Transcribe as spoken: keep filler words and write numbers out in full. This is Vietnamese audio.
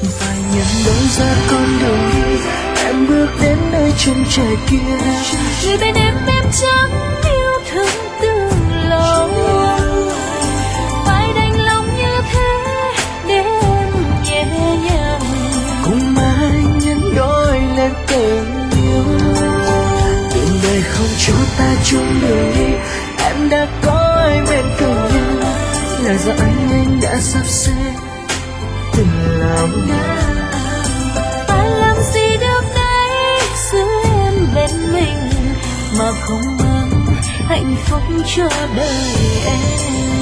phải nhận đôi ra con đường đi, em bước đến nơi chân trời kia. Người bên em em chẳng yêu thương từ lâu, phải đành lòng như thế để em nhẹ nhàng cùng mãi nhấn đôi lên tình yêu. Đường đời không cho ta chung đường đi, em đã có ai bên cạnh nhau, là do anh anh đã sắp xếp tình lòng. Phải làm gì được đấy, giữ em bên mình mà không mang hạnh phúc cho đời em.